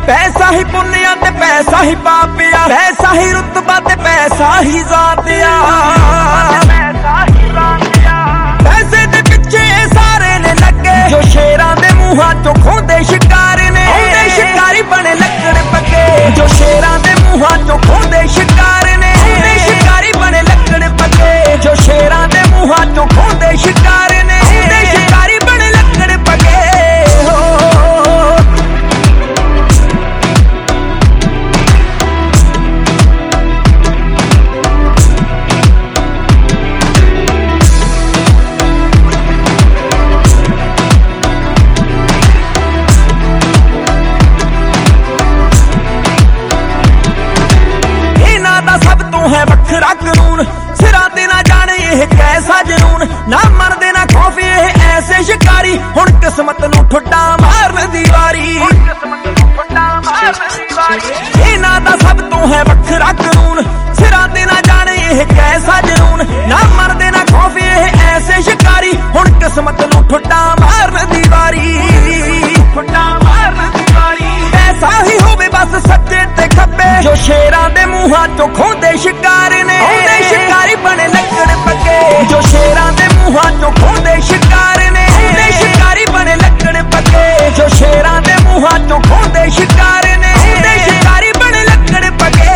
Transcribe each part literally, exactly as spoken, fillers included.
पैसा ही पुन्निया ते पैसा ही पापिया, पैसा ही रुतबा ते पैसा ही जातिया। पैसे दे पिछे सारे ने लगे जो शेरां दे मुहां चों खोंदे शिकारी ने, शिकारी बने लकड़ पके जो शेरां दे मुहां चों खोंदे शिकारी ने, शिकारी बने लकड़ पके जो शेरां दे मुहां चों खोंदे शिकारी ने, शिकारी बने लकड़ पके। है वखरा कानून सिरा ते ना जाने ये कैसा जुनून, ना मरदे ना खौफ ये ऐसे शिकारी, हुण किस्मत नू ठुड्डा मारन दी वारी। इन्हां दा सब तो है वखरा कानून सिरा ते ना जाने ये कैसा जुनून, ना मरदे ना खौफ ये ऐसे शिकारी, हुण किस्मत नू ठुड्डा मारन दी वारी। ऐसा ही होवे बस सच्चे ते खब्बे जो शेरां दे मुहां चों खोंदे शिकारी ने, शिकारी बने लकड़ पके जो शेरां दे मुहां चों खोंदे शिकारी ने, शिकारी बने लकड़ पके जो शेरां दे मुहां चों खोंदे शिकारी ने, शिकारी बने लकड़ पके।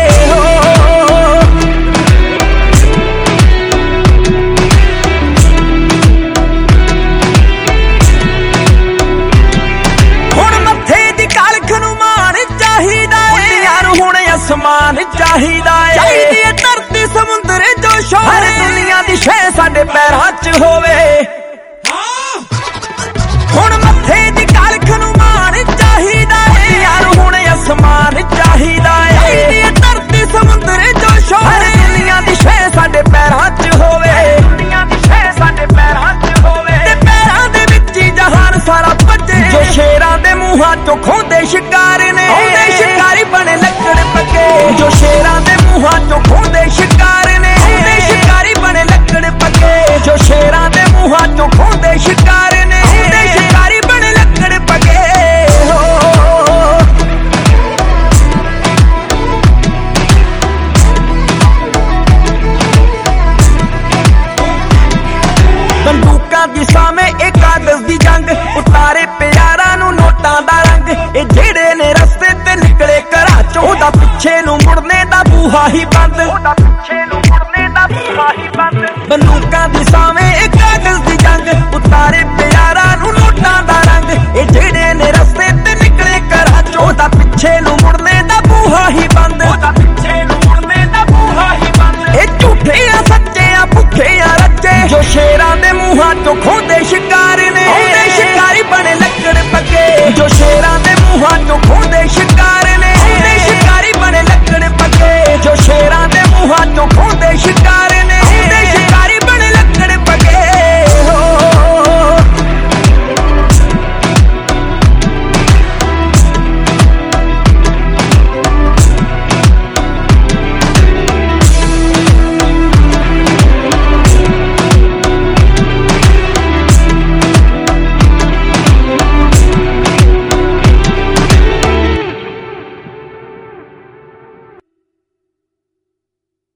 हुण मत्थे दी कालख नूं मान चाहीदा है, यार हुण आसमान चाहीदा है, चाहीदी है धरती समुंदर जो शोर, हर दुनिया दी शै साडे पैरां च होवे। हुण मत्थे दी कालख नूं मान चाहीदा है, यार हुण आसमान चाहीदा है, चाहीदी है धरती समुंदर जो शोर, हर दुनिया दी शै साडे पैरां च होवे, दुनिया दी शै साडे पैरां च होवे, ते पैरां दे विच ही जहान सारा भजे जो शेरां दे मुहां चों खोंदे शिकारी ने, शिकारी बने लकड़ पके जो शेरां दे मुहां चों खोंदे शिकारी ने, शिकारी बने लकड़ पके जो शेरां दे मुहां चों खोंदे शिकारी ने, शिकारी बने लकड़ पके। बंदूकां दी सामे एक कागज दी जंग, उतारे प्यारां नूं नोटां दा रंग, ए जेड़े ने रस्ते ते निकले घरां चों ओदा पिछे नूं मुड़ने दा बूहा ही बंद, बंदूकां दी सामे एक कागज दी जंग, उतारे प्यारां नूं नोटां दा रंग, ए जेड़े ने रस्ते ते निकले घरां चों ओदा पिछे नूं मुड़ने दा बूहा ही बंद।